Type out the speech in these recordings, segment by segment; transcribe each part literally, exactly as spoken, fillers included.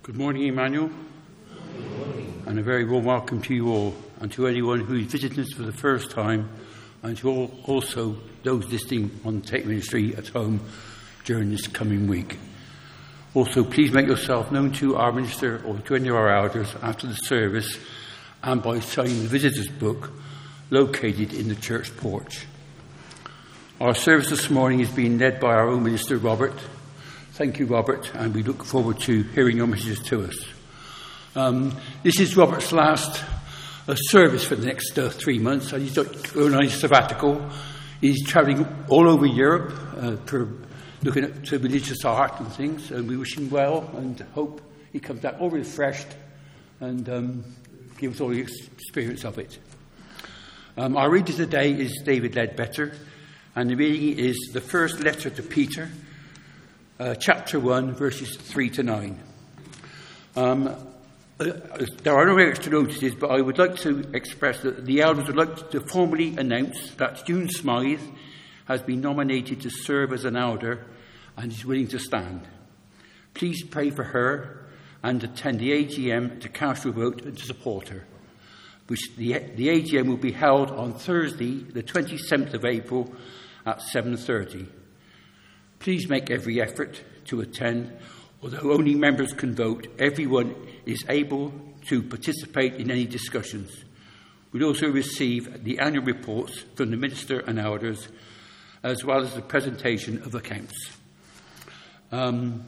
Good morning, Emmanuel, and a very warm welcome to you all, and to anyone who is visiting us for the first time, and to all, also those listening on Take Ministry at home during this coming week. Also, please make yourself known to our minister or to any of our elders after the service, and by signing the visitors' book located in the church porch. Our service this morning is being led by our own minister, Robert. Thank you, Robert, and we look forward to hearing your messages to us. Um, this is Robert's last uh, service for the next uh, three months, and he's going on his sabbatical. He's travelling all over Europe, uh, for looking at to religious art and things, and we wish him well and hope he comes back all refreshed and um, gives all the experience of it. Um, our reader today is David Ledbetter, and the reading is the first letter to Peter, Uh, chapter one, verses three to nine. Um, uh, there are no extra notices, but I would like to express that the elders would like to formally announce that June Smythe has been nominated to serve as an elder and is willing to stand. Please pray for her and attend the A G M to cast your vote and to support her, which the, the A G M will be held on Thursday, the twenty-seventh of April at seven thirty. Please make every effort to attend. Although only members can vote, everyone is able to participate in any discussions. We'll also receive the annual reports from the minister and elders, as well as the presentation of accounts. Um,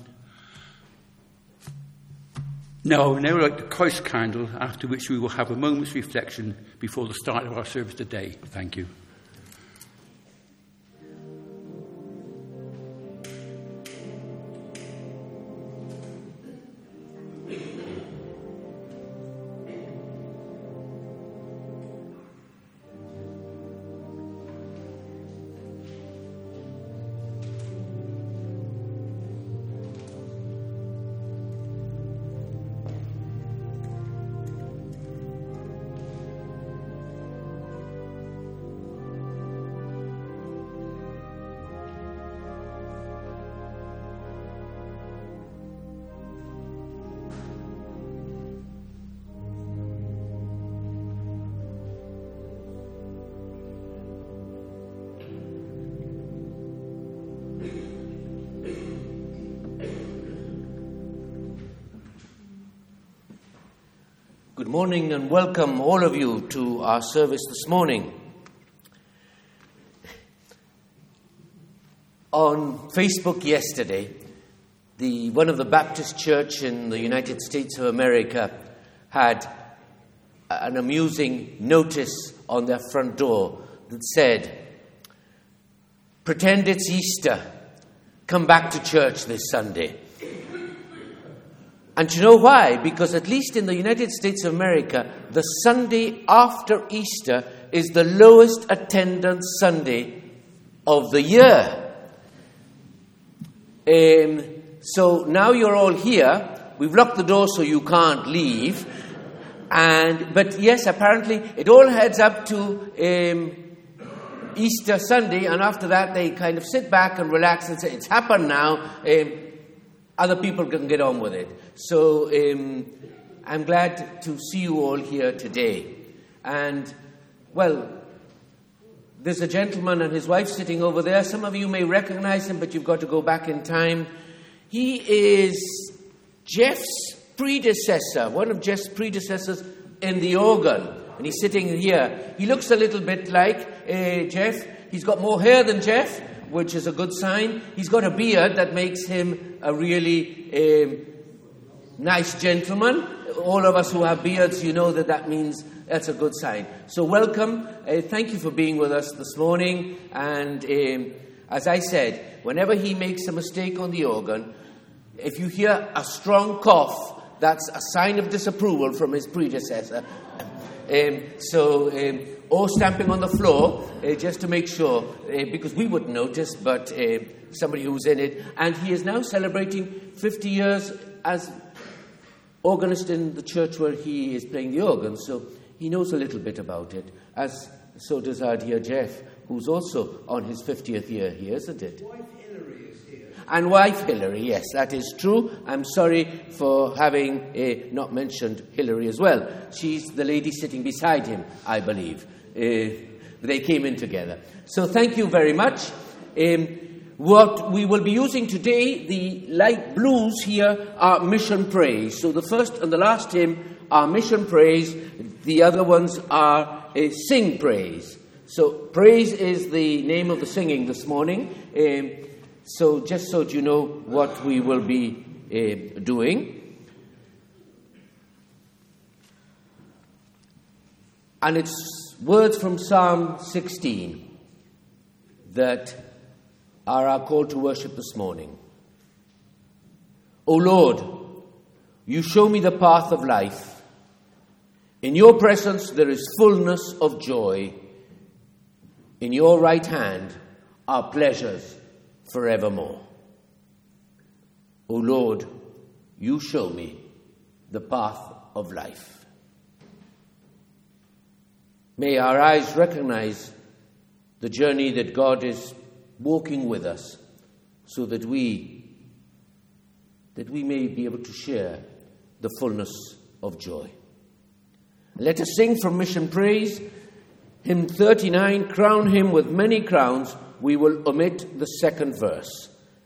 now, I would now like the Christ candle, after which we will have a moment's reflection before the start of our service today. Thank you. Good morning and welcome all of you to our service this morning. On Facebook yesterday, the one of the Baptist Church in the United States of America had an amusing notice on their front door that said, "Pretend it's Easter, come back to church this Sunday." And you know why? Because at least in the United States of America, the Sunday after Easter is the lowest attendance Sunday of the year. Um, so now you're all here. We've locked the door so you can't leave. And but yes, apparently it all heads up to um, Easter Sunday, and after that they kind of sit back and relax and say, "It's happened now. Um, Other people can get on with it." So um, I'm glad to see you all here today. And, well, there's a gentleman and his wife sitting over there. Some of you may recognize him, but you've got to go back in time. He is Jeff's predecessor, one of Jeff's predecessors in the organ. And he's sitting here. He looks a little bit like uh, Jeff. He's got more hair than Jeff, which is a good sign. He's got a beard that makes him a really um, nice gentleman. All of us who have beards, you know that that means that's a good sign. So welcome. Uh, thank you for being with us this morning. And um, as I said, whenever he makes a mistake on the organ, if you hear a strong cough, that's a sign of disapproval from his predecessor. Um, so... Um, or stamping on the floor, uh, just to make sure, uh, because we wouldn't notice, but uh, somebody who's in it. And he is now celebrating fifty years as organist in the church where he is playing the organ, so he knows a little bit about it, as so does our dear Jeff, who's also on his fiftieth year here, isn't it? Wife Hillary is here. And wife Hillary, yes, that is true. I'm sorry for having uh, not mentioned Hillary as well. She's the lady sitting beside him, I believe. Uh, they came in together. So thank you very much. Um, what we will be using today, the light blues here, are Mission Praise. So the first and the last hymn are Mission Praise. The other ones are uh, Sing Praise. So praise is the name of the singing this morning. Um, so just so that you know what we will be uh, doing. And it's words from Psalm sixteen that are our call to worship this morning. O Lord, you show me the path of life. In your presence there is fullness of joy. In your right hand are pleasures forevermore. O Lord, you show me the path of life. May our eyes recognize the journey that God is walking with us, so that we that we may be able to share the fullness of joy. Let us sing from Mission Praise, hymn thirty-nine, Crown Him with Many Crowns. We will omit the second verse.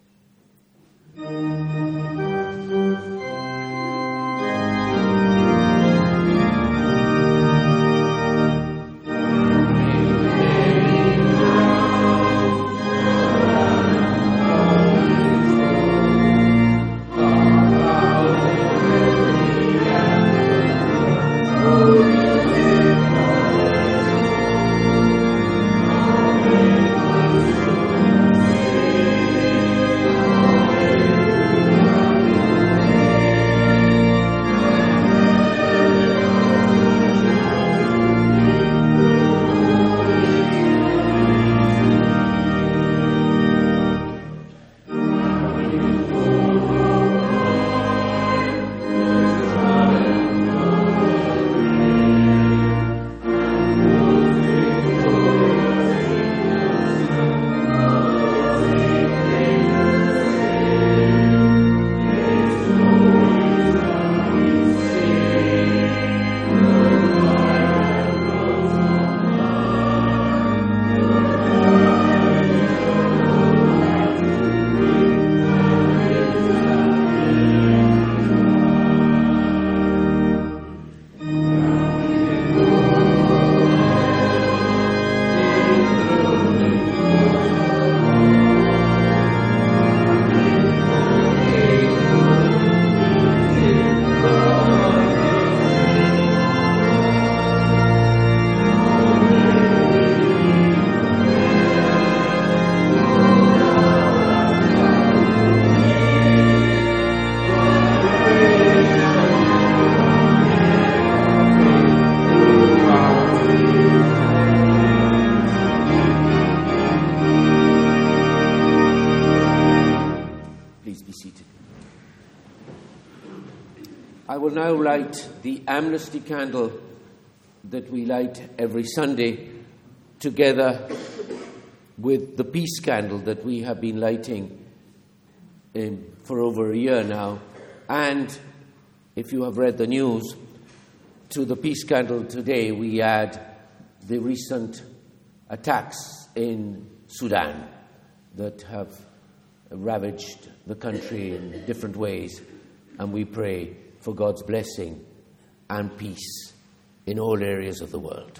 I will now light the amnesty candle that we light every Sunday, together with the peace candle that we have been lighting in, for over a year now. And if you have read the news, to the peace candle today we add the recent attacks in Sudan that have ravaged the country in different ways, and we pray for God's blessing and peace in all areas of the world.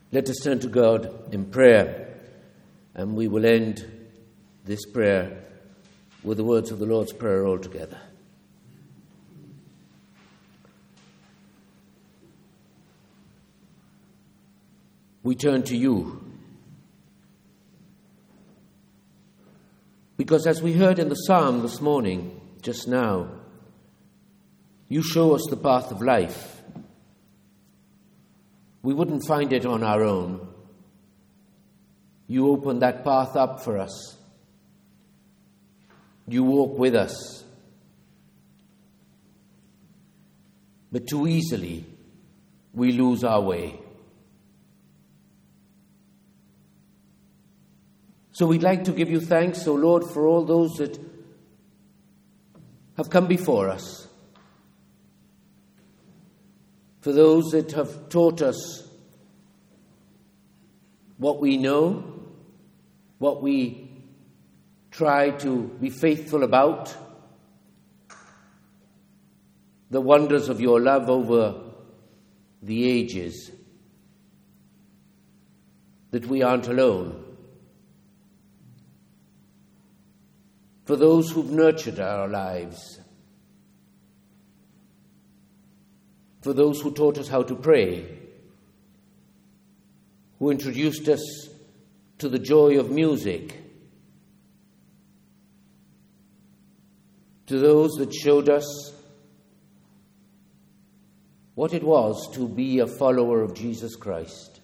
Let us turn to God in prayer, and we will end this prayer with the words of the Lord's Prayer altogether. We turn to you, because as we heard in the psalm this morning, just now, you show us the path of life. We wouldn't find it on our own. You open that path up for us. You walk with us. But too easily, we lose our way. So we'd like to give you thanks, O Lord, for all those that have come before us, for those that have taught us what we know, what we try to be faithful about, the wonders of your love over the ages, that we aren't alone. For those who've nurtured our lives, for those who taught us how to pray, who introduced us to the joy of music, to those that showed us what it was to be a follower of Jesus Christ,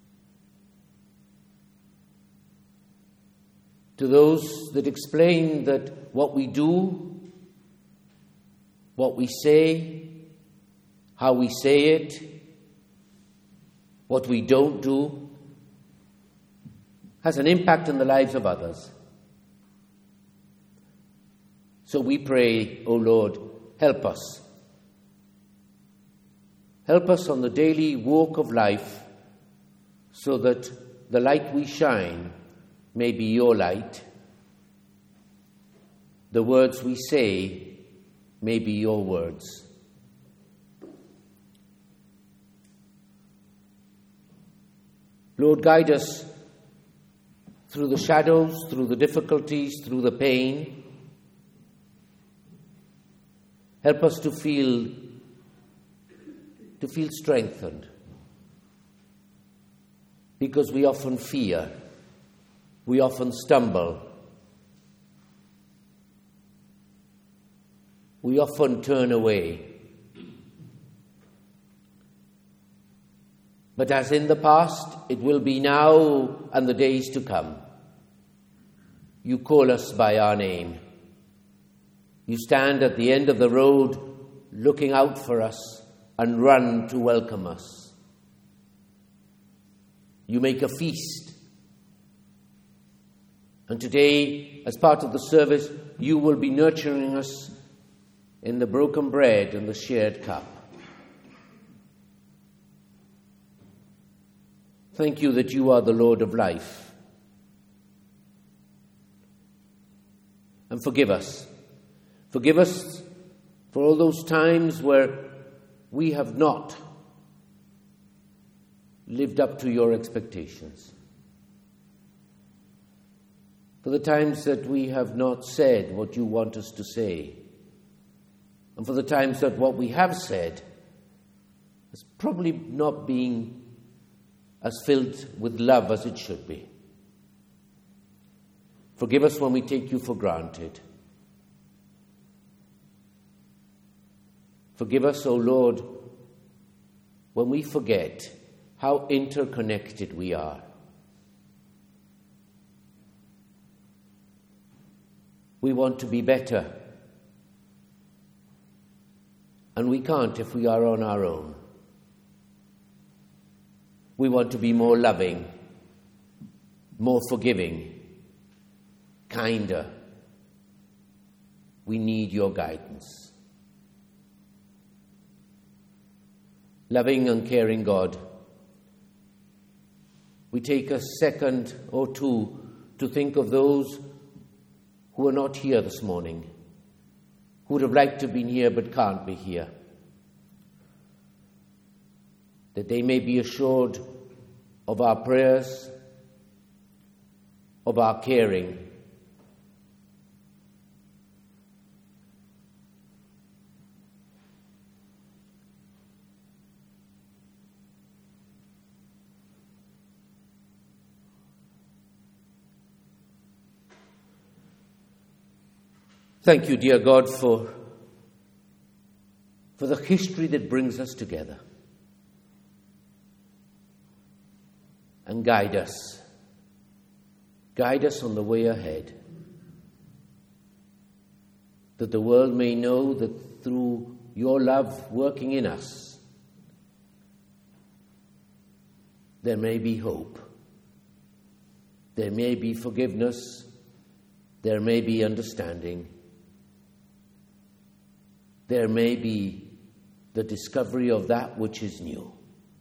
to those that explained that what we do, what we say, how we say it, what we don't do, has an impact on the lives of others. So we pray, O Lord, help us. Help us on the daily walk of life so that the light we shine may be your light. The words we say may be your words. Lord, guide us through the shadows, through the difficulties, through the pain. Help us to feel, to feel strengthened, because we often fear, we often stumble, we often turn away. But as in the past, it will be now and the days to come. You call us by our name. You stand at the end of the road looking out for us and run to welcome us. You make a feast. And today, as part of the service, you will be nurturing us in the broken bread and the shared cup. Thank you that you are the Lord of life. And forgive us. Forgive us for all those times where we have not lived up to your expectations. For the times that we have not said what you want us to say. And for the times that what we have said has probably not been as filled with love as it should be. Forgive us when we take you for granted. Forgive us, O Lord, when we forget how interconnected we are. We want to be better, and we can't if we are on our own. We want to be more loving, more forgiving, kinder. We need your guidance. Loving and caring God, we take a second or two to think of those who are not here this morning, who would have liked to have been here but can't be here, that they may be assured of our prayers, of our caring. Thank you, dear God, for, for the history that brings us together. And guide us. Guide us on the way ahead. That the world may know that through your love working in us, there may be hope. There may be forgiveness. There may be understanding. There may be the discovery of that which is new.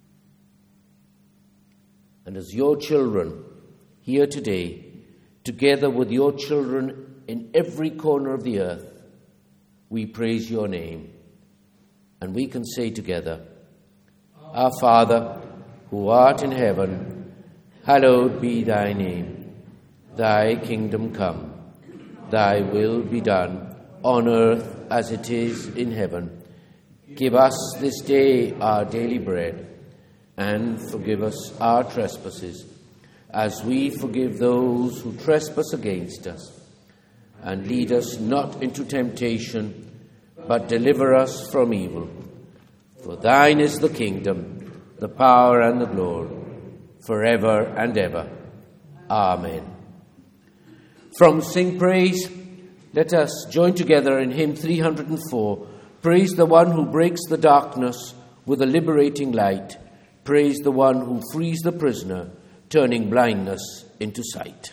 And as your children here today, together with your children in every corner of the earth, we praise your name. And we can say together, Our Father, who art in heaven, hallowed be thy name. Thy kingdom come. Thy will be done on earth as it is in heaven. Give us this day our daily bread, and forgive us our trespasses, as we forgive those who trespass against us. And lead us not into temptation, but deliver us from evil. For thine is the kingdom, the power, and the glory, forever and ever. Amen. From Sing Praise, let us join together in hymn three hundred four. Praise the one who breaks the darkness with a liberating light. Praise the one who frees the prisoner, turning blindness into sight.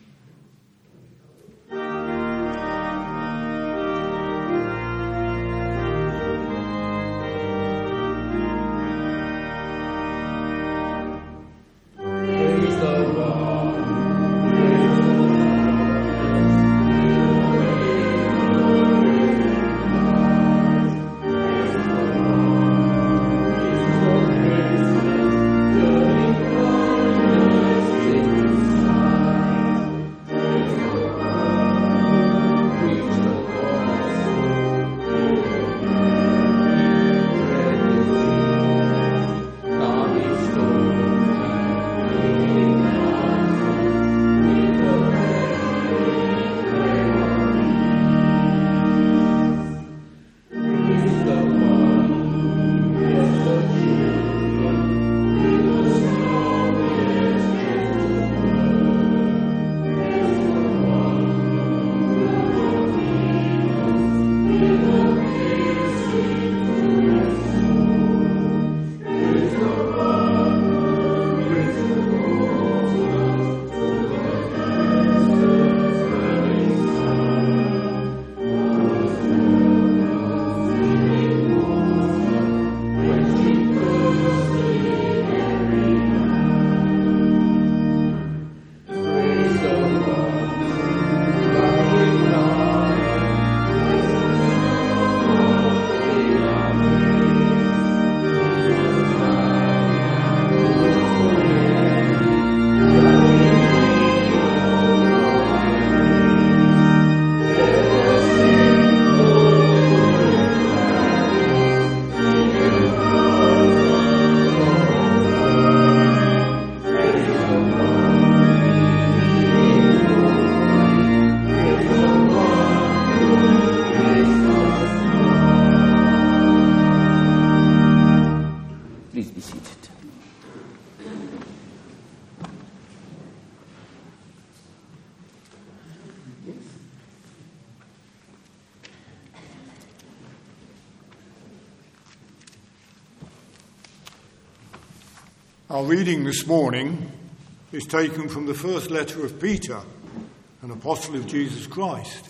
Our reading this morning is taken from the first letter of Peter, an apostle of Jesus Christ,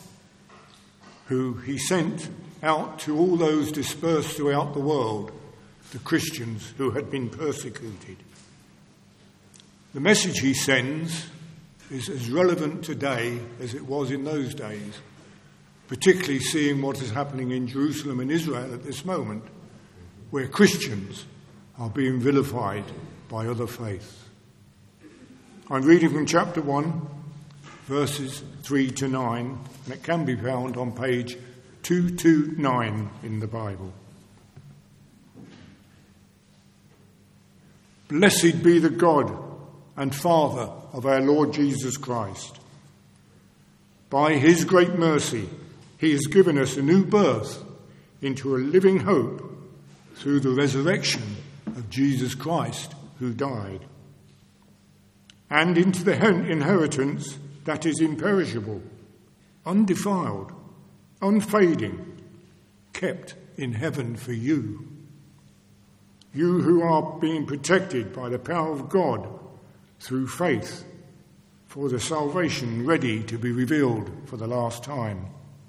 who he sent out to all those dispersed throughout the world, the Christians who had been persecuted. The message he sends is as relevant today as it was in those days, particularly seeing what is happening in Jerusalem and Israel at this moment, where Christians are being vilified by other faiths. I'm reading from chapter one, verses three to nine, and it can be found on page two twenty-nine in the Bible. Blessed be the God and Father of our Lord Jesus Christ. By his great mercy, he has given us a new birth into a living hope through the resurrection of Jesus Christ, who died, and into the inheritance that is imperishable, undefiled, unfading, kept in heaven for you. You who are being protected by the power of God through faith for the salvation ready to be revealed for the last time.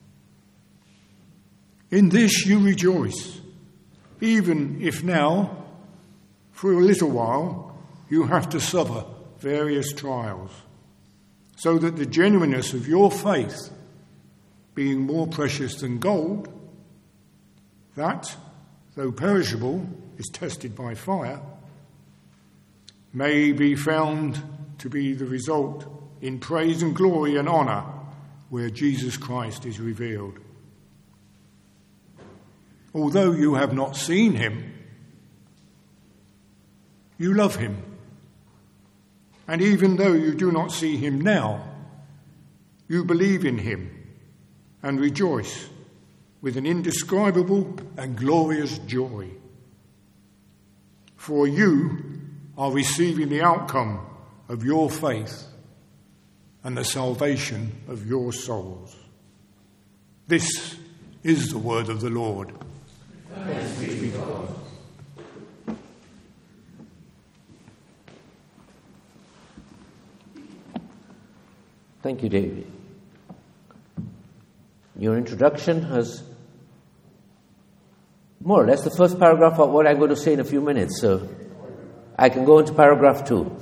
In this you rejoice, even if now, for a little while, you have to suffer various trials, so that the genuineness of your faith, being more precious than gold, that, though perishable, is tested by fire, may be found to be the result in praise and glory and honour where Jesus Christ is revealed. Although you have not seen him, you love him. And even though you do not see him now, you believe in him and rejoice with an indescribable and glorious joy. For you are receiving the outcome of your faith and the salvation of your souls. This is the word of the Lord. Thanks be to God. Thank you, David. Your introduction has more or less the first paragraph of what I'm going to say in a few minutes, so I can go into paragraph two.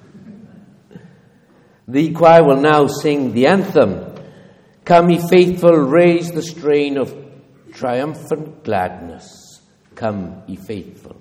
The choir will now sing the anthem, Come ye faithful, raise the strain of triumphant gladness. Come ye faithful.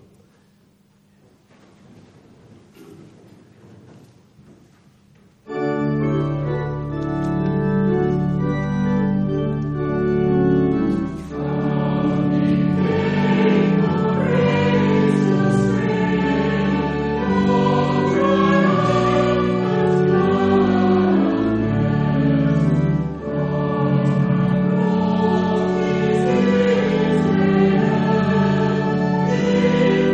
Thank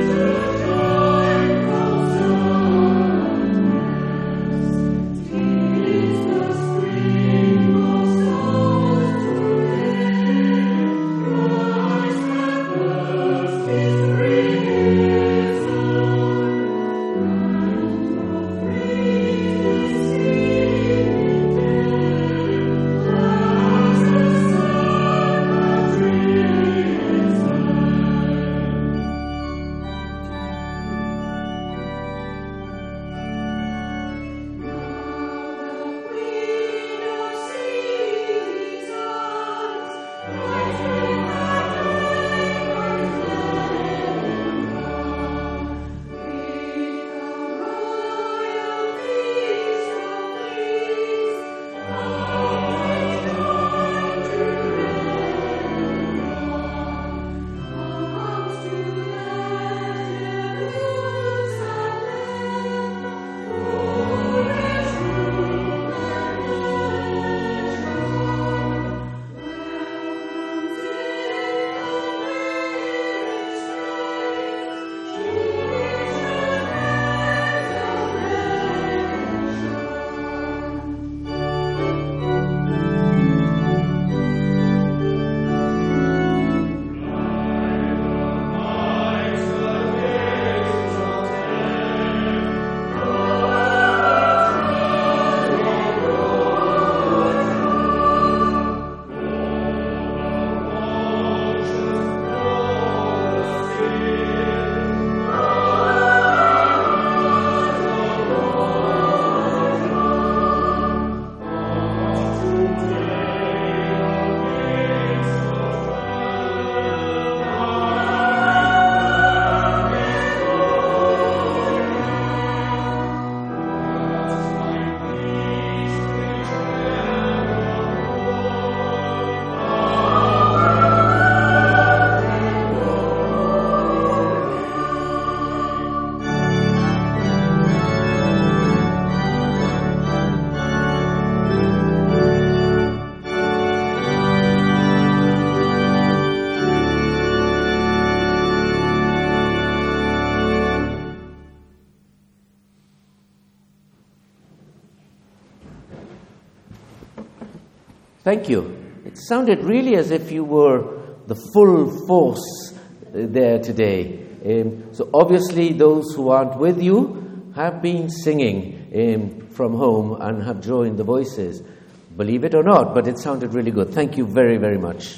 Thank you. It sounded really as if you were the full force there today. Um, so obviously those who aren't with you have been singing um, from home and have joined the voices. Believe it or not, but it sounded really good. Thank you very, very much.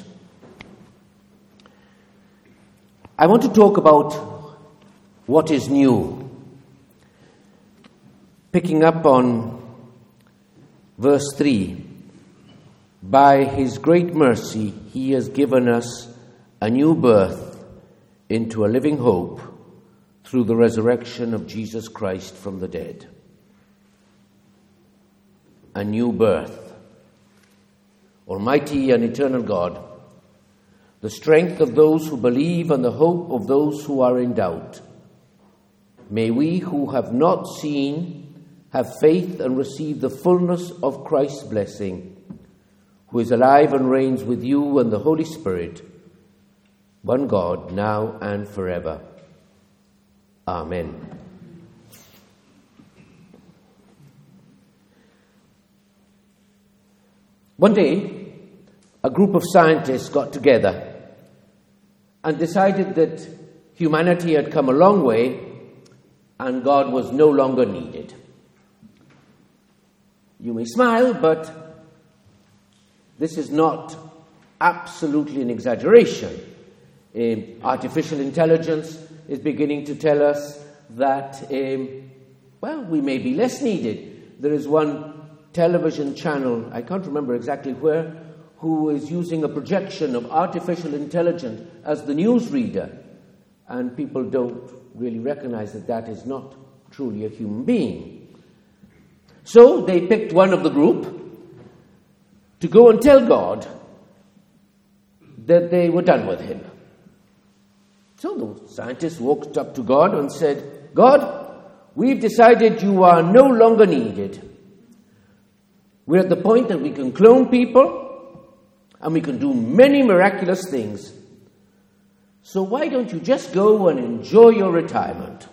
I want to talk about what is new. Picking up on verse three. By his great mercy, he has given us a new birth into a living hope through the resurrection of Jesus Christ from the dead. A new birth. Almighty and eternal God, the strength of those who believe and the hope of those who are in doubt. May we who have not seen have faith and receive the fullness of Christ's blessing, who is alive and reigns with you and the Holy Spirit, one God, now and forever. Amen. One day, a group of scientists got together and decided that humanity had come a long way and God was no longer needed. You may smile, but this is not absolutely an exaggeration. Um, artificial intelligence is beginning to tell us that, um, well, we may be less needed. There is one television channel, I can't remember exactly where, who is using a projection of artificial intelligence as the newsreader, and people don't really recognize that that is not truly a human being. So they picked one of the group to go and tell God that they were done with him. So the scientists walked up to God and said, God, we've decided you are no longer needed. We're at the point that we can clone people and we can do many miraculous things. So why don't you just go and enjoy your retirement?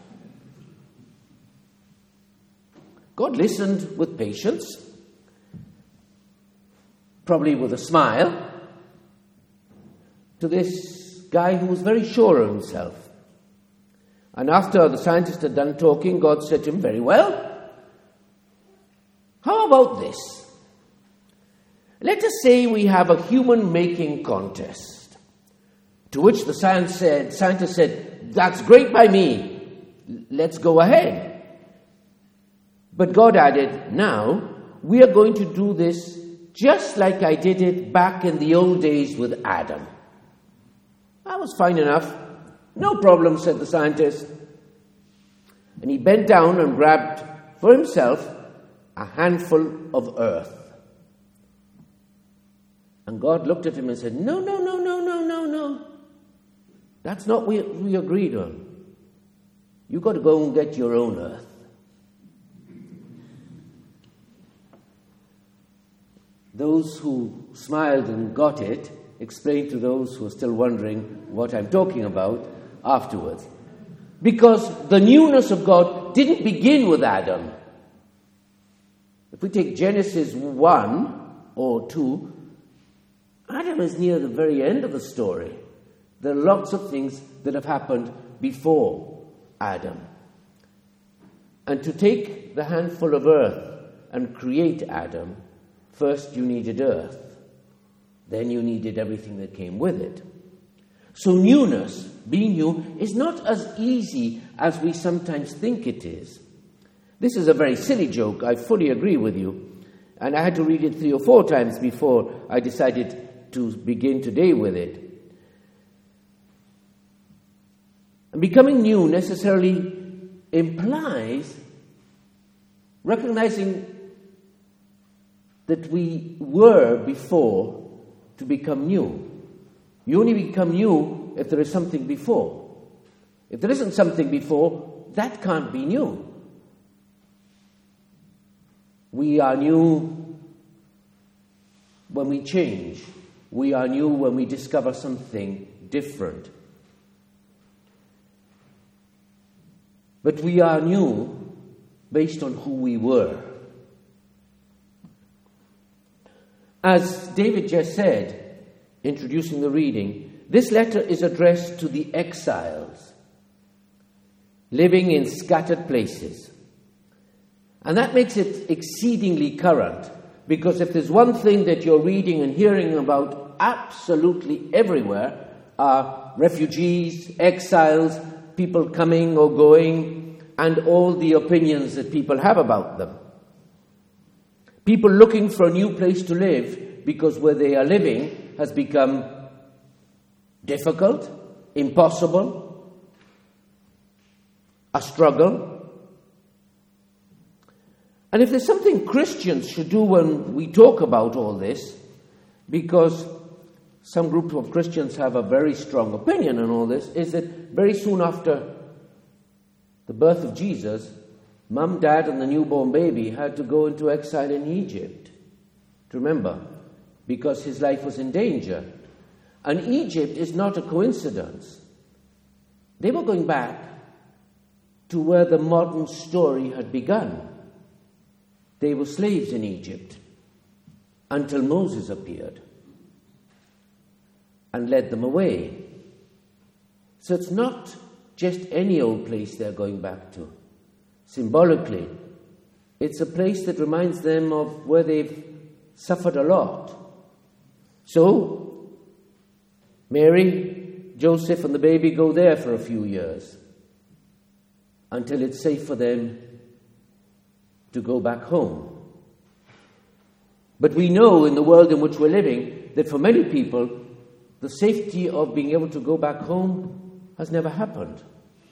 God listened with patience, probably with a smile, to this guy who was very sure of himself. And after the scientist had done talking, God said to him, very well, how about this? Let us say we have a human-making contest, to which the science said, scientist said, that's great by me, let's go ahead. But God added, now, we are going to do this just like I did it back in the old days with Adam. That was fine enough. No problem, said the scientist. And he bent down and grabbed for himself a handful of earth. And God looked at him and said, no, no, no, no, no, no, no. That's not what we agreed on. You've got to go and get your own earth. Those who smiled and got it explained to those who are still wondering what I'm talking about afterwards. Because the newness of God didn't begin with Adam. If we take Genesis one or two, Adam is near the very end of the story. There are lots of things that have happened before Adam. And to take the handful of earth and create Adam, first you needed earth. Then you needed everything that came with it. So newness, being new, is not as easy as we sometimes think it is. This is a very silly joke, I fully agree with you. And I had to read it three or four times before I decided to begin today with it. And becoming new necessarily implies recognizing that we were before to become new. You only become new if there is something before. If there isn't something before, that can't be new. We are new when we change. We are new when we discover something different. But we are new based on who we were. As David just said, introducing the reading, this letter is addressed to the exiles living in scattered places. And that makes it exceedingly current, because if there's one thing that you're reading and hearing about absolutely everywhere are refugees, exiles, people coming or going, and all the opinions that people have about them. People looking for a new place to live because where they are living has become difficult, impossible, a struggle. And if there's something Christians should do when we talk about all this, because some group of Christians have a very strong opinion on all this, is that very soon after the birth of Jesus, Mum, Dad, and the newborn baby had to go into exile in Egypt. Remember, because his life was in danger. And Egypt is not a coincidence. They were going back to where the modern story had begun. They were slaves in Egypt until Moses appeared and led them away. So it's not just any old place they're going back to. Symbolically, it's a place that reminds them of where they've suffered a lot. So, Mary, Joseph, and the baby go there for a few years until it's safe for them to go back home. But we know in the world in which we're living that for many people, the safety of being able to go back home has never happened,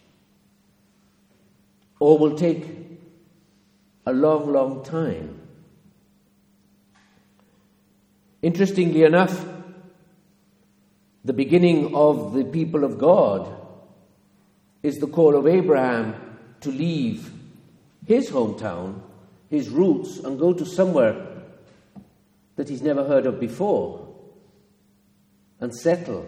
or will take a long, long time. Interestingly enough, the beginning of the people of God is the call of Abraham to leave his hometown, his roots, and go to somewhere that he's never heard of before and settle.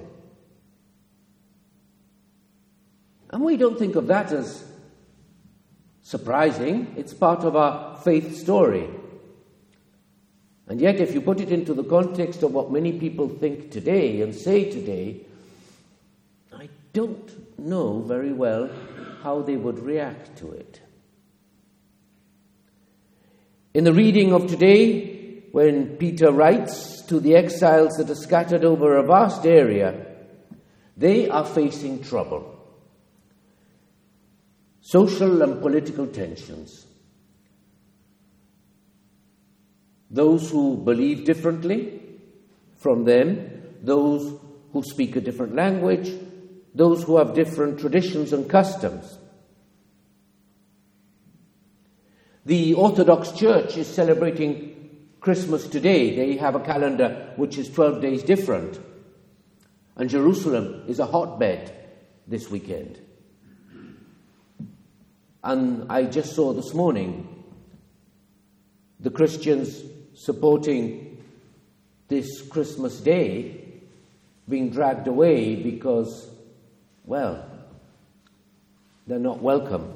And we don't think of that as surprising. It's part of our faith story. And yet, if you put it into the context of what many people think today and say today, I don't know very well how they would react to it. In the reading of today, when Peter writes to the exiles that are scattered over a vast area, they are facing trouble. Social and political tensions. Those who believe differently from them, those who speak a different language, those who have different traditions and customs. The Orthodox Church is celebrating Christmas today. They have a calendar which is twelve days different. And Jerusalem is a hotbed this weekend. And I just saw this morning the Christians supporting this Christmas day being dragged away because, well, they're not welcome.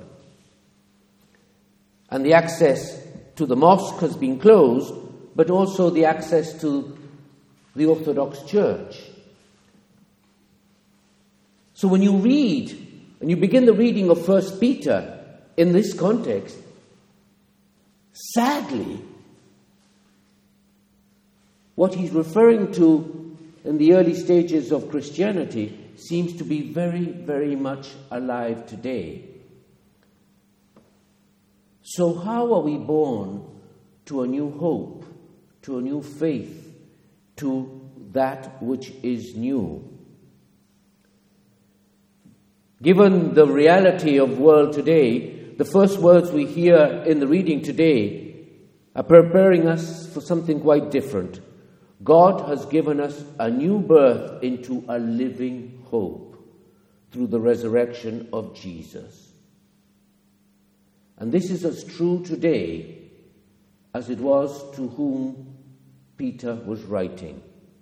And the access to the mosque has been closed, but also the access to the Orthodox Church. So when you read, and you begin the reading of First Peter in this context, sadly, what he's referring to in the early stages of Christianity seems to be very, very much alive today. So how are we born to a new hope, to a new faith, to that which is new? Given the reality of the world today, the first words we hear in the reading today are preparing us for something quite different. God has given us a new birth into a living hope through the resurrection of Jesus. And this is as true today as it was to whom Peter was writing.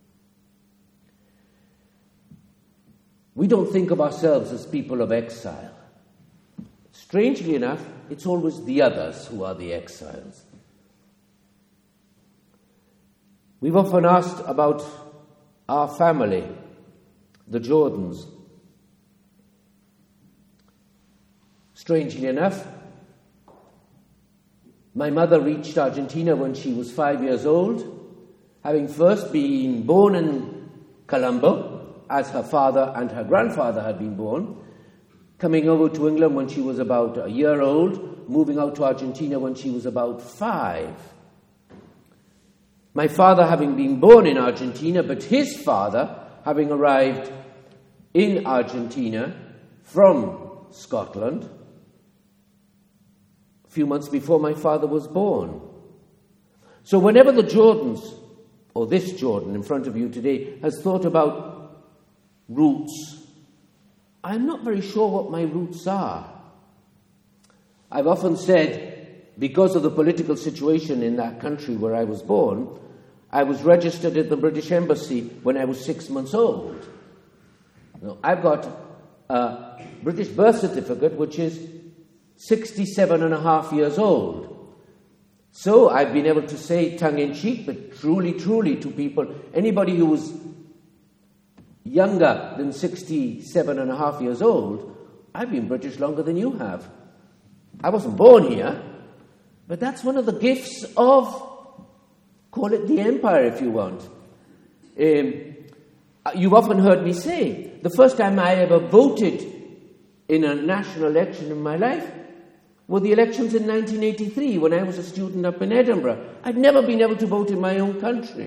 We don't think of ourselves as people of exile. Strangely enough, it's always the others who are the exiles. We've often asked about our family, the Jordans. Strangely enough, my mother reached Argentina when she was five years old, having first been born in Colombo, as her father and her grandfather had been born, coming over to England when she was about a year old, moving out to Argentina when she was about five. My father having been born in Argentina, but his father having arrived in Argentina from Scotland a few months before my father was born. So whenever the Jordans, or this Jordan in front of you today, has thought about roots, I'm not very sure what my roots are. I've often said, because of the political situation in that country where I was born, I was registered at the British Embassy when I was six months old. Now, I've got a British birth certificate which is sixty-seven and a half years old. So I've been able to say tongue-in-cheek, but truly, truly to people, anybody who was younger than sixty-seven and a half years old, I've been British longer than you have. I wasn't born here, but that's one of the gifts of, call it the empire if you want. Um, you've often heard me say, the first time I ever voted in a national election in my life were the elections in nineteen eighty-three when I was a student up in Edinburgh. I'd never been able to vote in my own country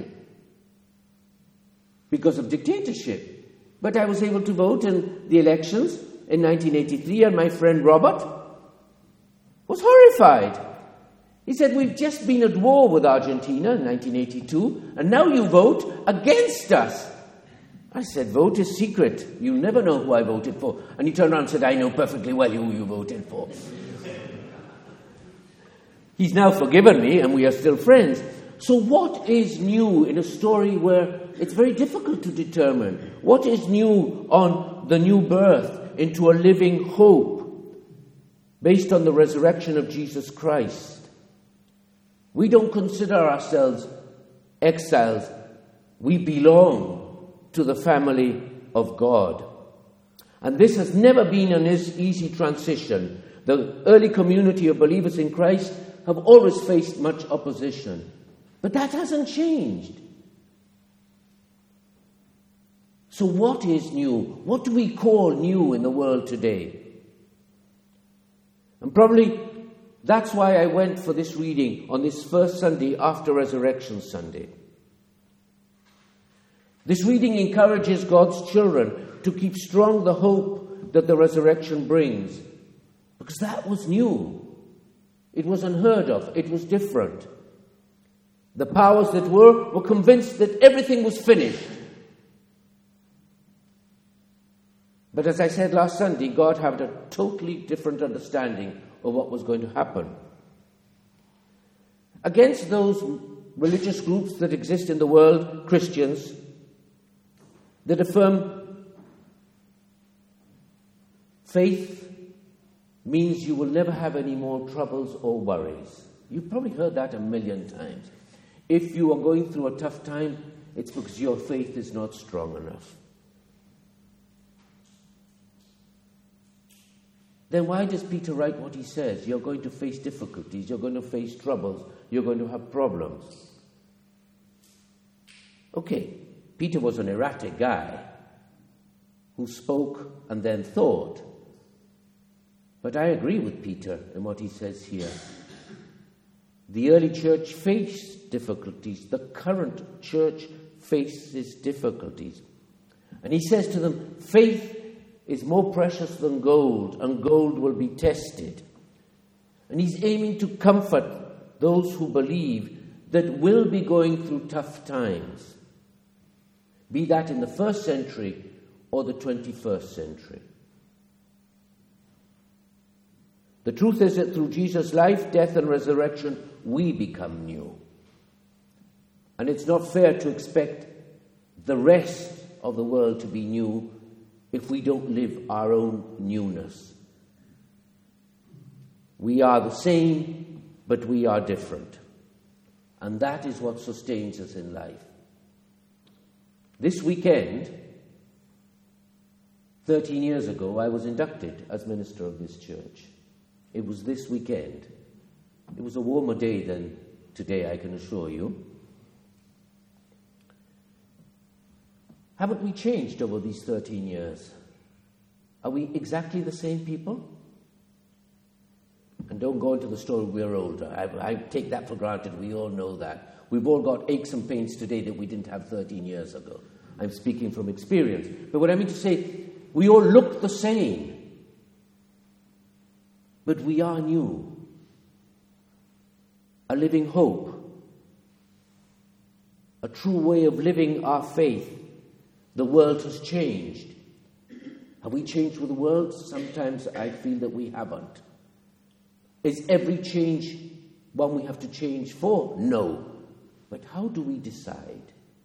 because of dictatorship. But I was able to vote in the elections in nineteen eighty-three, and my friend Robert was horrified. He said, we've just been at war with Argentina in nineteen eighty-two, and now you vote against us. I said, vote is secret. You never know who I voted for. And he turned around and said, I know perfectly well who you voted for. He's now forgiven me, and we are still friends. So what is new in a story where it's very difficult to determine? What is new on the new birth into a living hope based on the resurrection of Jesus Christ? We don't consider ourselves exiles. We belong to the family of God. And this has never been an easy transition. The early community of believers in Christ have always faced much opposition. But that hasn't changed. So what is new? What do we call new in the world today? And probably that's why I went for this reading on this first Sunday after Resurrection Sunday. This reading encourages God's children to keep strong the hope that the resurrection brings, because that was new. It was unheard of. It was different. The powers that were were convinced that everything was finished. But as I said last Sunday, God had a totally different understanding of what was going to happen. Against those religious groups that exist in the world, Christians, that affirm faith means you will never have any more troubles or worries. You've probably heard that a million times. If you are going through a tough time, it's because your faith is not strong enough. Then why does Peter write what he says? You're going to face difficulties, you're going to face troubles, you're going to have problems. Okay, Peter was an erratic guy who spoke and then thought. But I agree with Peter in what he says here. The early church faced difficulties. The current church faces difficulties. And he says to them, faith is more precious than gold, and gold will be tested. And he's aiming to comfort those who believe that will be going through tough times, be that in the first century or the twenty-first century. The truth is that through Jesus' life, death, and resurrection, we become new. And it's not fair to expect the rest of the world to be new if we don't live our own newness. We are the same, but we are different. And that is what sustains us in life. This weekend, thirteen years ago, I was inducted as minister of this church. It was this weekend. It was a warmer day than today, I can assure you. Haven't we changed over these thirteen years? Are we exactly the same people? And don't go into the story, we're older. I, I take that for granted. We all know that. We've all got aches and pains today that we didn't have thirteen years ago. I'm speaking from experience. But what I mean to say, we all look the same. But we are new. A living hope. A true way of living our faith. The world has changed. Have we changed with the world? Sometimes I feel that we haven't. Is every change one we have to change for? No. But how do we decide?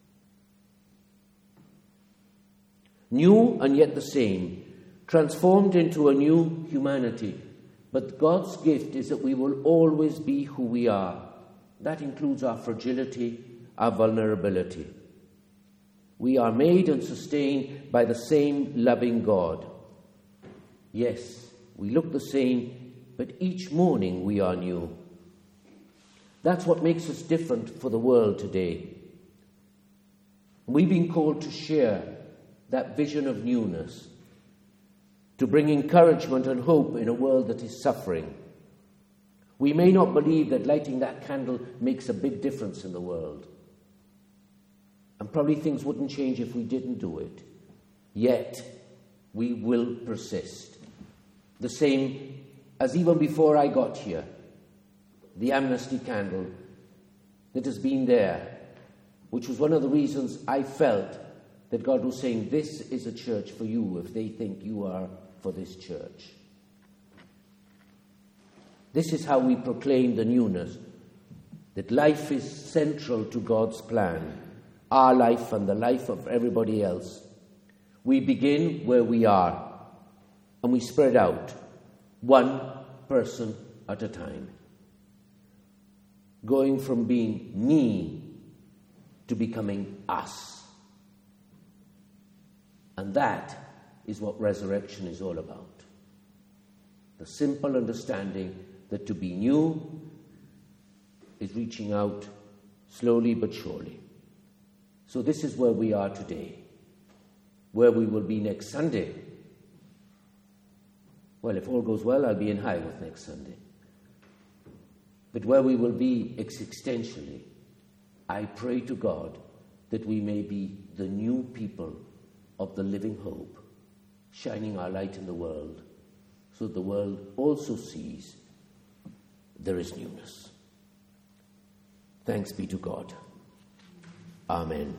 New and yet the same, transformed into a new humanity. But God's gift is that we will always be who we are. That includes our fragility, our vulnerability. We are made and sustained by the same loving God. Yes, we look the same, but each morning we are new. That's what makes us different for the world today. We've been called to share that vision of newness, to bring encouragement and hope in a world that is suffering. We may not believe that lighting that candle makes a big difference in the world. And probably things wouldn't change if we didn't do it. Yet, we will persist. The same as even before I got here, the amnesty candle that has been there, which was one of the reasons I felt that God was saying, this is a church for you if they think you are for this church. This is how we proclaim the newness, that life is central to God's plan, our life and the life of everybody else. We begin where we are, and we spread out, one person at a time, going from being me to becoming us. And that is what resurrection is all about. The simple understanding that to be new is reaching out slowly but surely. So this is where we are today. Where we will be next Sunday. Well, if all goes well, I'll be in Highworth next Sunday. But where we will be existentially, I pray to God that we may be the new people of the living hope, shining our light in the world, so the world also sees there is newness. Thanks be to God. Amen.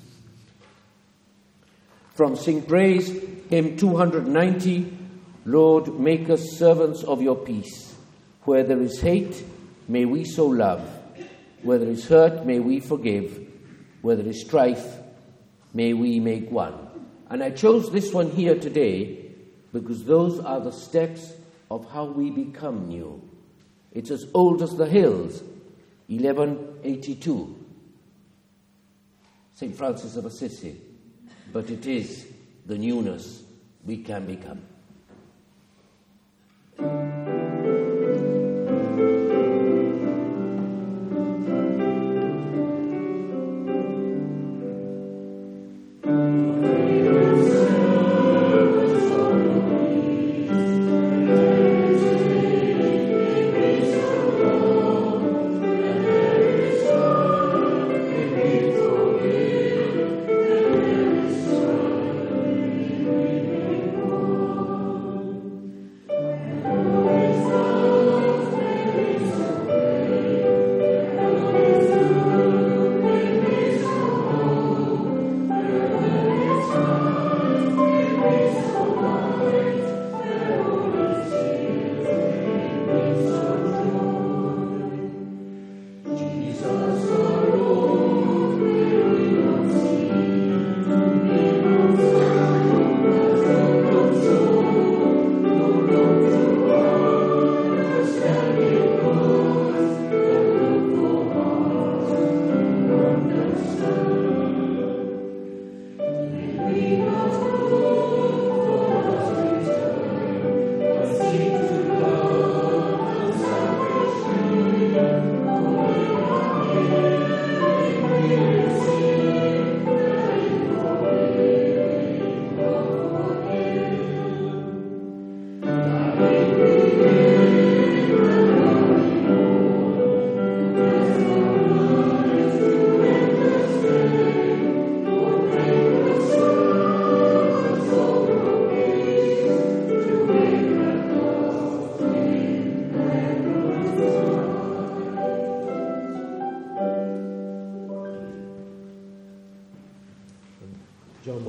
From Sing Praise, hymn two ninety, Lord, make us servants of your peace. Where there is hate, may we so love. Where there is hurt, may we forgive. Where there is strife, may we make one. And I chose this one here today because those are the steps of how we become new. It's as old as the hills, eleven eighty-two. Saint Francis of Assisi. But it is the newness we can become.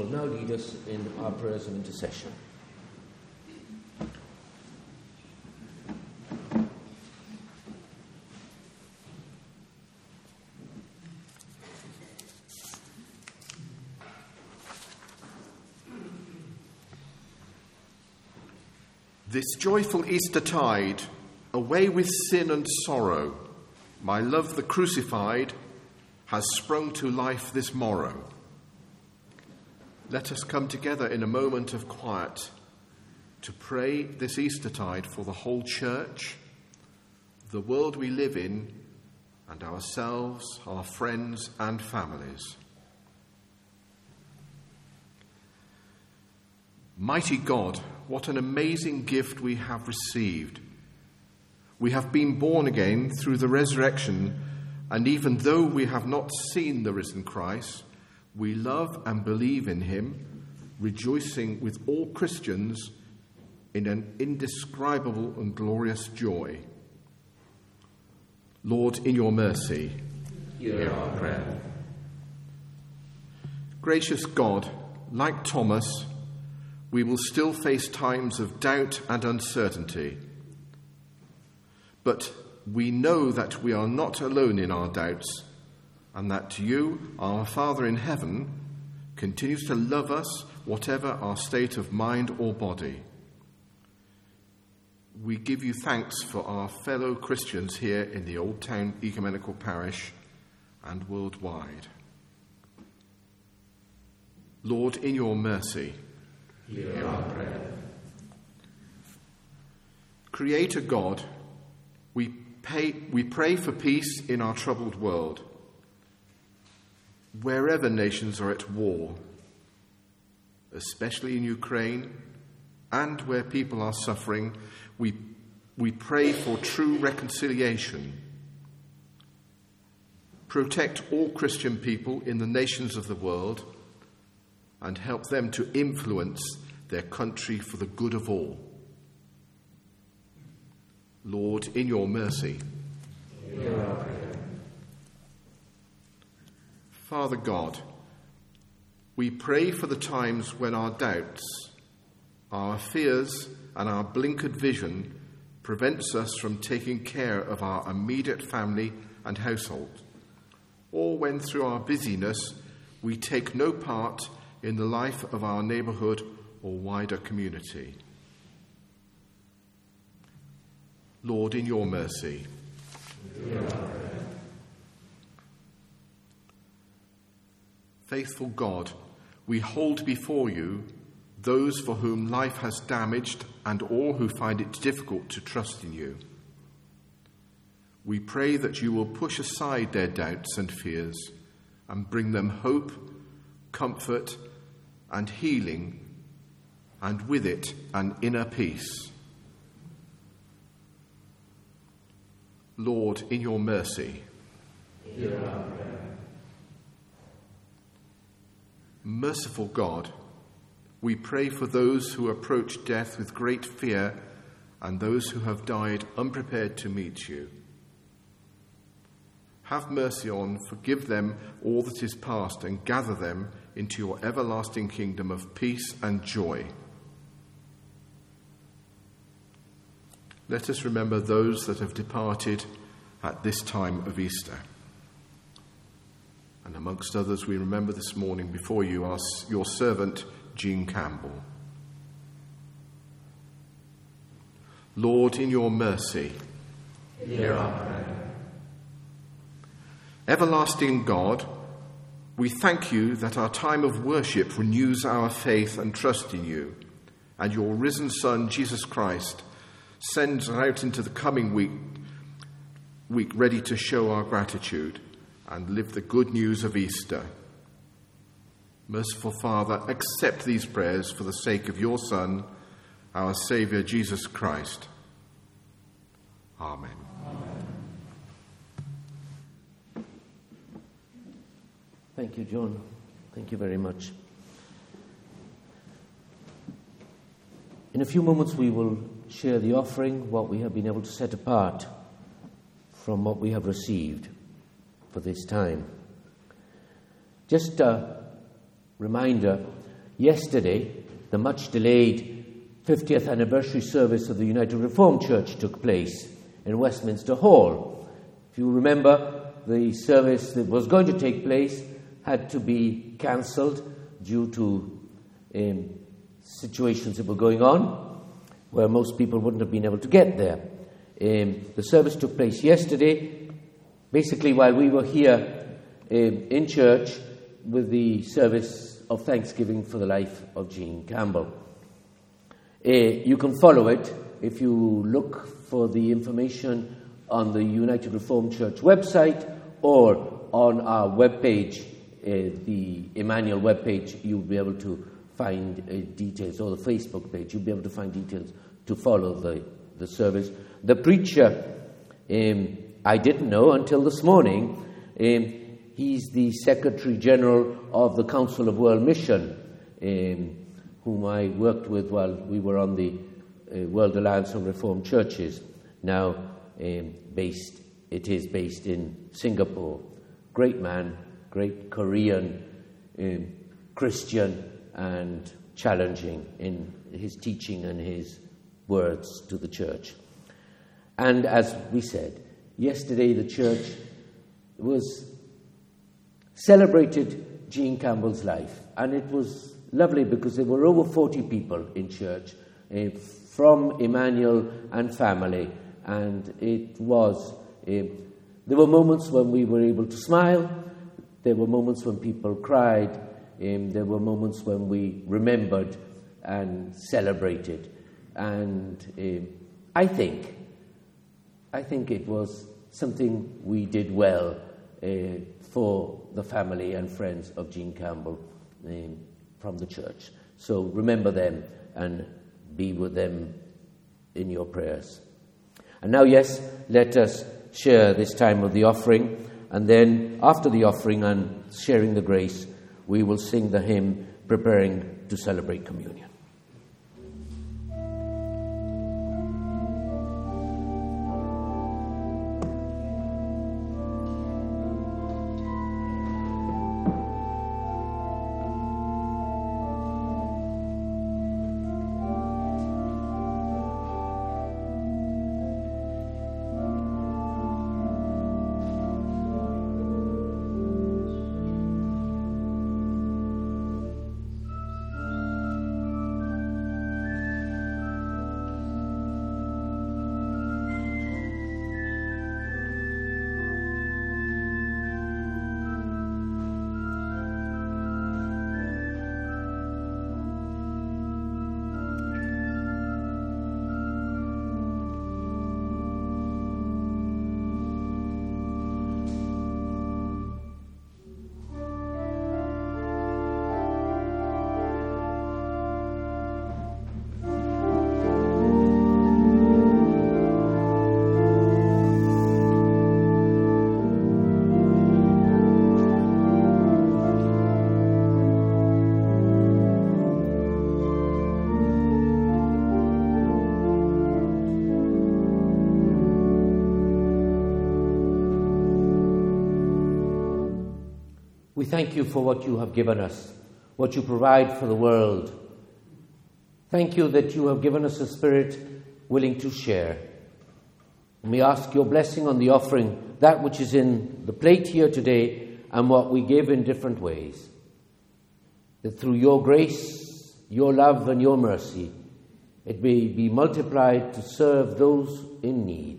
will now lead us in our prayers of intercession. This joyful Eastertide, away with sin and sorrow, my love the crucified has sprung to life this morrow. Let us come together in a moment of quiet to pray this Eastertide for the whole church, the world we live in, and ourselves, our friends and families. Mighty God, what an amazing gift we have received. We have been born again through the resurrection, and even though we have not seen the risen Christ, we love and believe in him, rejoicing with all Christians in an indescribable and glorious joy. Lord, in your mercy, hear our prayer. Gracious God, like Thomas, we will still face times of doubt and uncertainty. But we know that we are not alone in our doubts, and that you, our Father in heaven, continues to love us whatever our state of mind or body. We give you thanks for our fellow Christians here in the Old Town Ecumenical Parish and worldwide. Lord, in your mercy, hear our prayer. Creator God, we, pay, we pray for peace in our troubled world. Wherever nations are at war, especially in Ukraine, and where people are suffering, we, we pray for true reconciliation. Protect all Christian people in the nations of the world and help them to influence their country for the good of all. Lord, in your mercy, hear our prayer. Father God, we pray for the times when our doubts, our fears, and our blinkered vision prevents us from taking care of our immediate family and household, or when through our busyness we take no part in the life of our neighbourhood or wider community. Lord, in your mercy, hear our prayer. Faithful God, we hold before you those for whom life has damaged and all who find it difficult to trust in you. We pray that you will push aside their doubts and fears and bring them hope, comfort, and healing, and with it an inner peace. Lord, in your mercy, hear our prayer. Merciful God, we pray for those who approach death with great fear and those who have died unprepared to meet you. Have mercy on, forgive them all that is past, and gather them into your everlasting kingdom of peace and joy. Let us remember those that have departed at this time of Easter. And amongst others, we remember this morning before you our, your servant, Jean Campbell. Lord, in your mercy, hear our prayer. Everlasting God, we thank you that our time of worship renews our faith and trust in you, and your risen Son, Jesus Christ, sends us out into the coming week, week ready to show our gratitude and live the good news of Easter. Merciful Father, accept these prayers for the sake of your Son, our Saviour, Jesus Christ. Amen. Amen. Thank you, John. Thank you very much. In a few moments we will share the offering, what we have been able to set apart from what we have received for this time. Just a reminder yesterday, the much delayed fiftieth anniversary service of the United Reformed Church took place in Westminster Hall. If you remember, the service that was going to take place had to be cancelled due to um, situations that were going on where most people wouldn't have been able to get there. Um, the service took place yesterday, basically while we were here um, in church with the service of thanksgiving for the life of Jean Campbell. Uh, you can follow it if you look for the information on the United Reformed Church website or on our webpage, uh, the Emmanuel webpage. You'll be able to find uh, details, or the Facebook page. You'll be able to find details to follow the, the service. The preacher, um, I didn't know until this morning. Um, he's the Secretary General of the Council of World Mission, um, whom I worked with while we were on the uh, World Alliance of Reformed Churches. Now, um, based, it is based in Singapore. Great man, great Korean um, Christian, and challenging in his teaching and his words to the church. And as we said, yesterday the church was celebrated Jean Campbell's life, and it was lovely because there were over forty people in church uh, from Emmanuel and family, and it was uh, there were moments when we were able to smile, there were moments when people cried, um, there were moments when we remembered and celebrated, and um, I think I think it was something we did well uh, for the family and friends of Jean Campbell um, from the church. So remember them and be with them in your prayers. And now, yes, let us share this time of the offering, and then after the offering and sharing the grace, we will sing the hymn, Preparing to Celebrate Communion. We thank you for what you have given us, what you provide for the world. Thank you that you have given us a spirit willing to share. And we ask your blessing on the offering, that which is in the plate here today, and what we give in different ways. That through your grace, your love, and your mercy, it may be multiplied to serve those in need.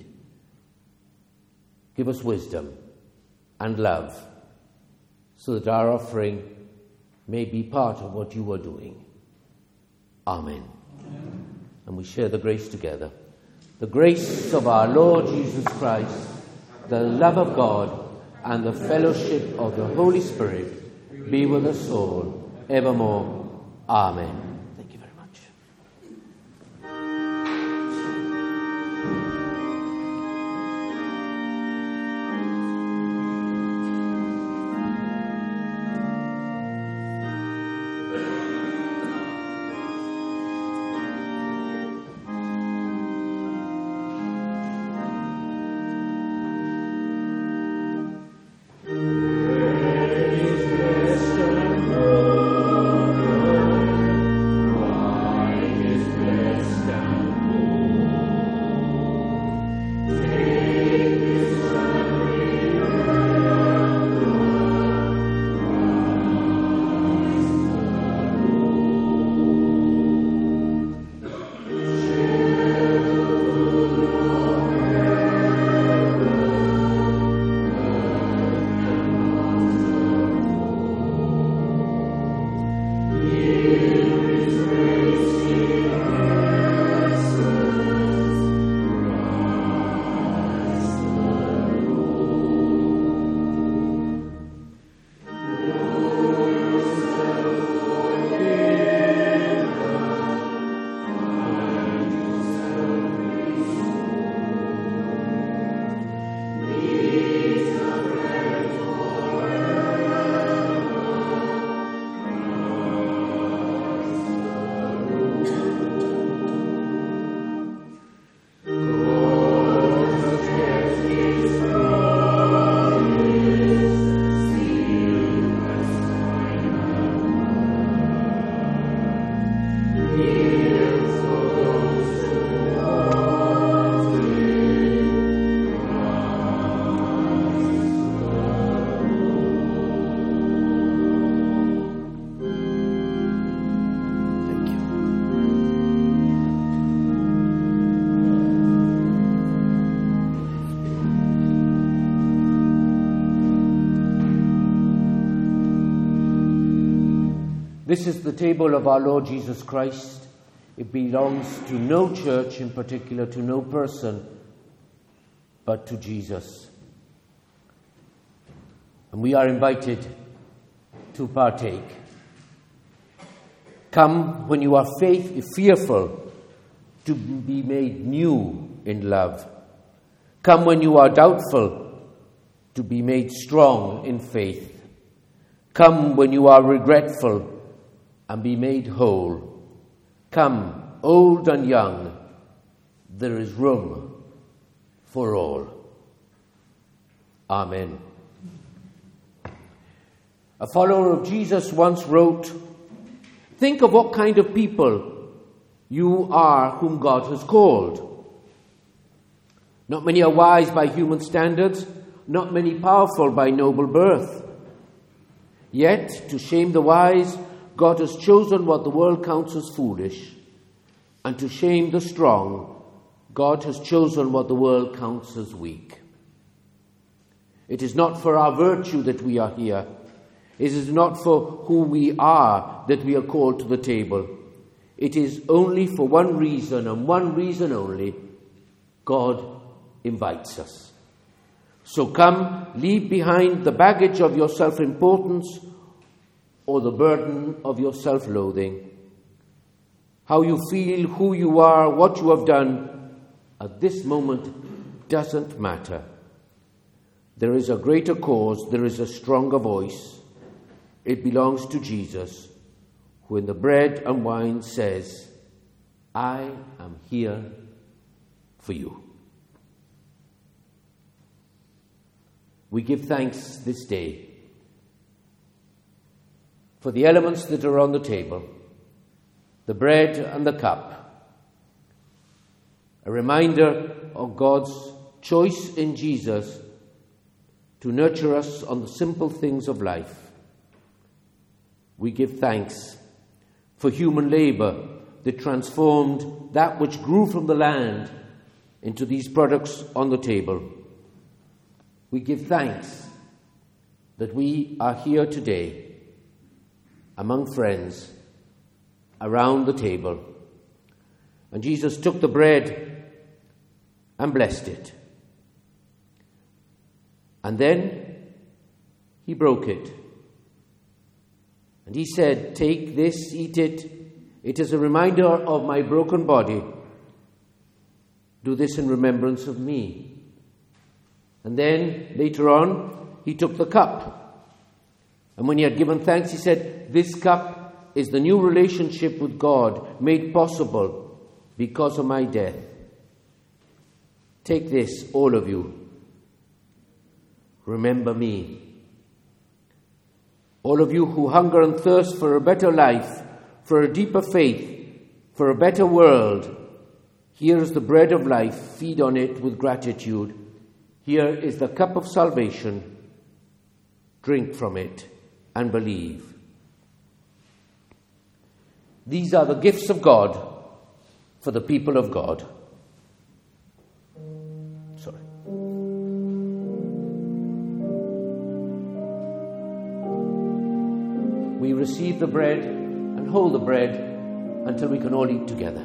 Give us wisdom and love, so that our offering may be part of what you are doing. Amen. Amen. And we share the grace together. The grace of our Lord Jesus Christ, the love of God, and the fellowship of the Holy Spirit be with us all, evermore. Amen. Thank you very much. Praise, rest, and glory. This is the table of our Lord Jesus Christ. It belongs to no church in particular, to no person, but to Jesus. And we are invited to partake. Come when you are faith, fearful, to be made new in love. Come when you are doubtful, to be made strong in faith. Come when you are regretful, and be made whole. Come, old and young, there is room for all. Amen. A follower of Jesus once wrote, "Think of what kind of people you are whom God has called. Not many are wise by human standards, not many powerful by noble birth. Yet, to shame the wise, God has chosen what the world counts as foolish, and to shame the strong, God has chosen what the world counts as weak. It is not for our virtue that we are here. It is not for who we are that we are called to the table. It is only for one reason, and one reason only. God invites us. So come, leave behind the baggage of your self-importance or the burden of your self-loathing. How you feel, who you are, what you have done, at this moment doesn't matter. There is a greater cause, there is a stronger voice. It belongs to Jesus, who in the bread and wine says, I am here for you. We give thanks this day for the elements that are on the table, the bread and the cup, a reminder of God's choice in Jesus to nurture us on the simple things of life. We give thanks for human labor that transformed that which grew from the land into these products on the table. We give thanks that we are here today among friends around the table. And Jesus took the bread and blessed it. And then he broke it. And he said, take this, eat it. It is a reminder of my broken body. Do this in remembrance of me. And then, later on, he took the cup. And when he had given thanks, he said, this cup is the new relationship with God made possible because of my death. Take this, all of you. Remember me. All of you who hunger and thirst for a better life, for a deeper faith, for a better world, here is the bread of life. Feed on it with gratitude. Here is the cup of salvation. Drink from it and believe. These are the gifts of God for the people of God. Sorry. We receive the bread and hold the bread until we can all eat together.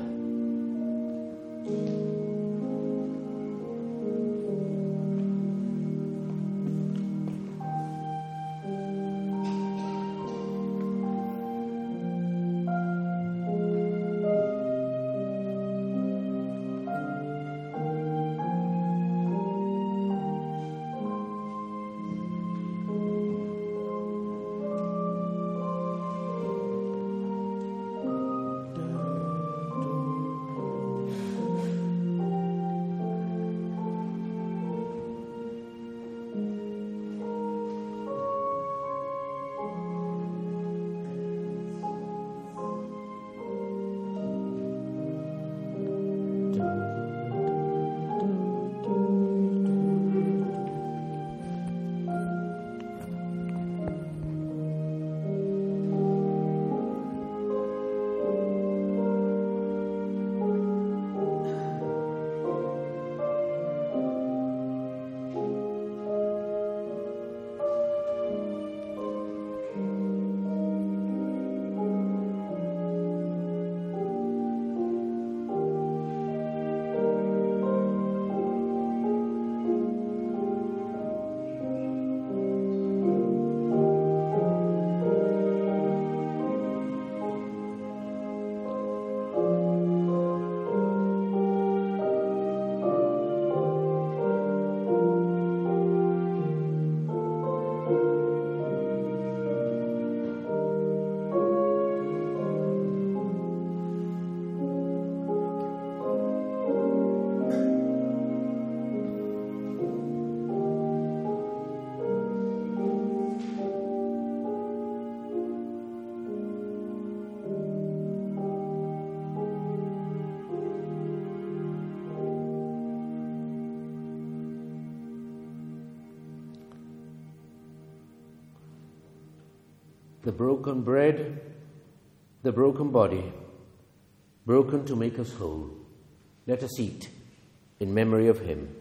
the broken bread, the broken body, broken to make us whole. Let us eat in memory of him.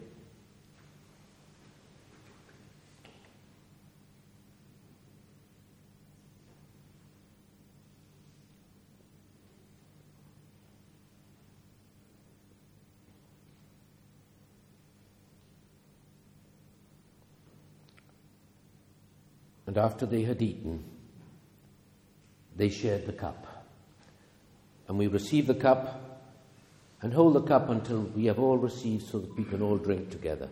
And after they had eaten, they shared the cup. And we receive the cup and hold the cup until we have all received, so that we can all drink together.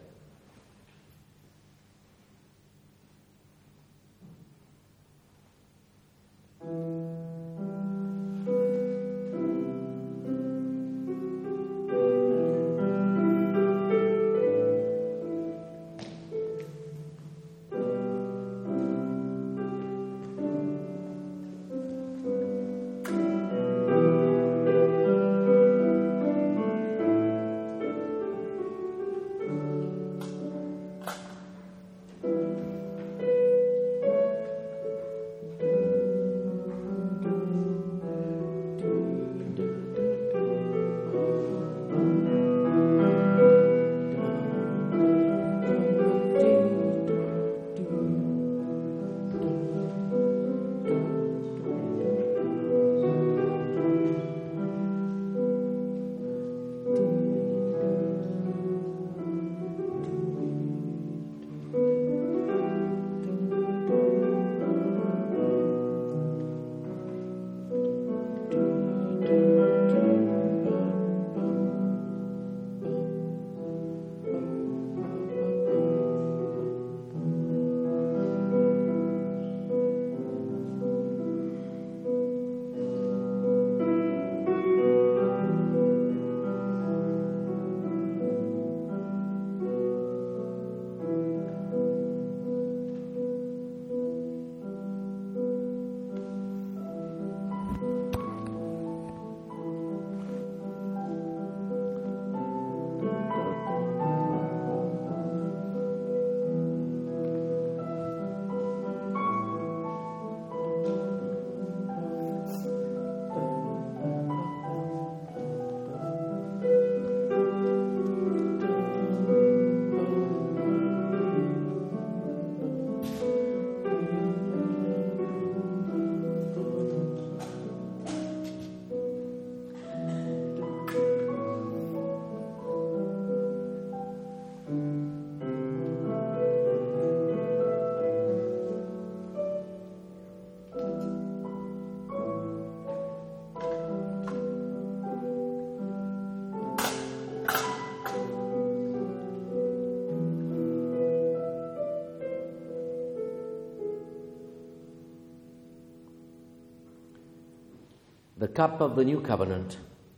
The cup of the new covenant,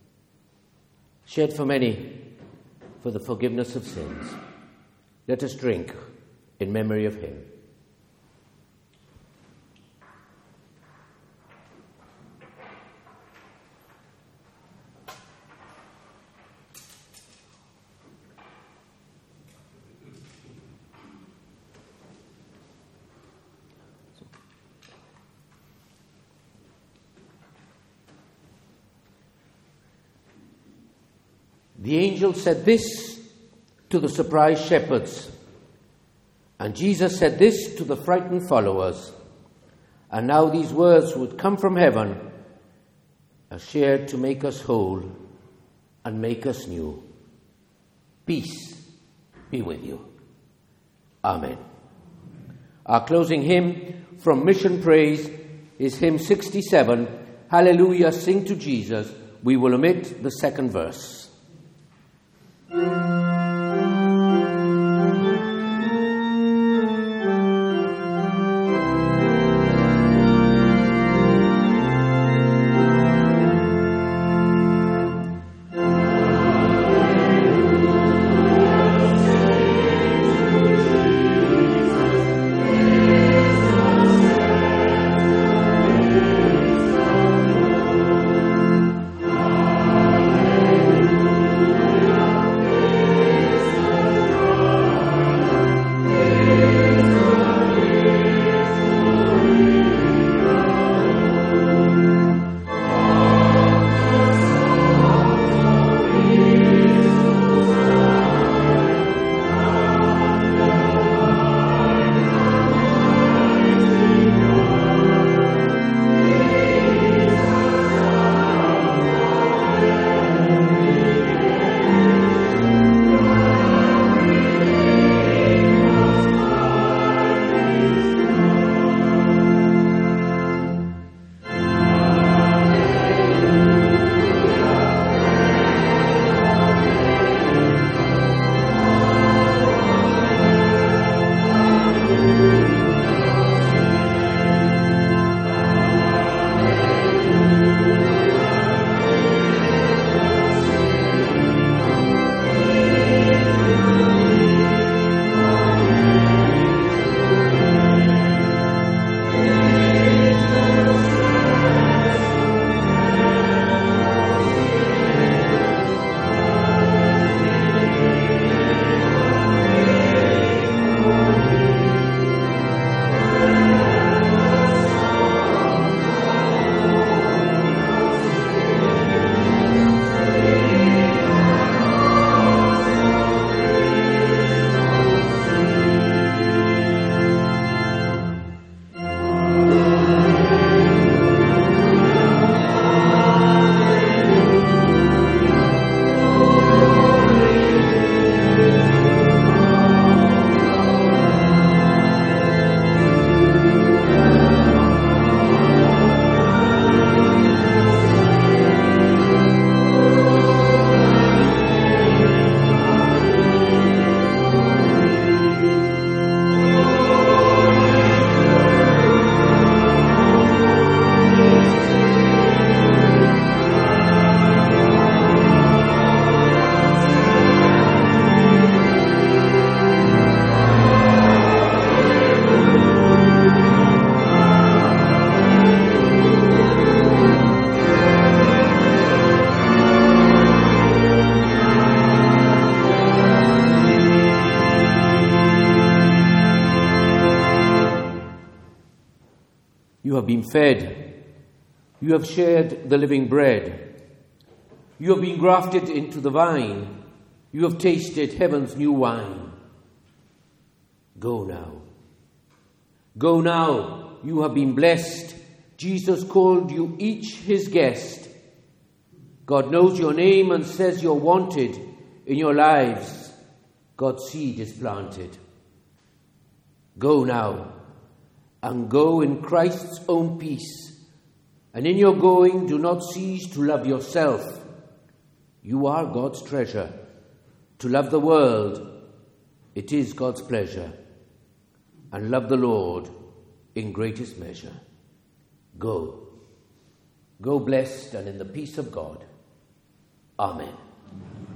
shed for many for the forgiveness of sins. Let us drink in memory of him. The angel said this to the surprised shepherds, and Jesus said this to the frightened followers. And now these words would come from heaven, are shared to make us whole and make us new. Peace be with you. Amen. Our closing hymn from Mission Praise is hymn sixty-seven, Hallelujah, Sing to Jesus. We will omit the second verse. Hallelujah. You have been fed. You have shared the living bread. You have been grafted into the vine. You have tasted heaven's new wine. Go now. Go now. You have been blessed. Jesus called you each his guest. God knows your name and says you're wanted in your lives. God's seed is planted. Go now, and go in Christ's own peace. And in your going, do not cease to love yourself. You are God's treasure. To love the world, it is God's pleasure. And love the Lord in greatest measure. Go. Go blessed and in the peace of God. Amen.